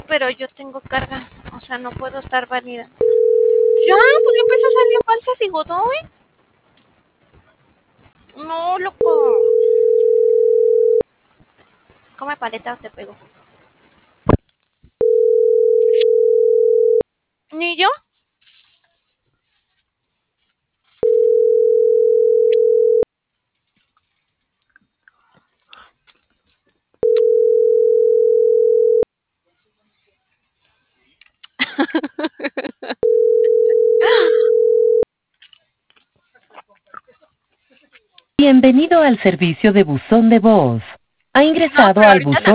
pero yo tengo carga. O sea, no puedo estar válida. Ya, pues ya empezó a salir falsas y Godoy. No, loco. Come paleta o te pego. ¿Ni yo? Bienvenido al servicio de buzón de voz. Ha ingresado No, pero al ahorita buzón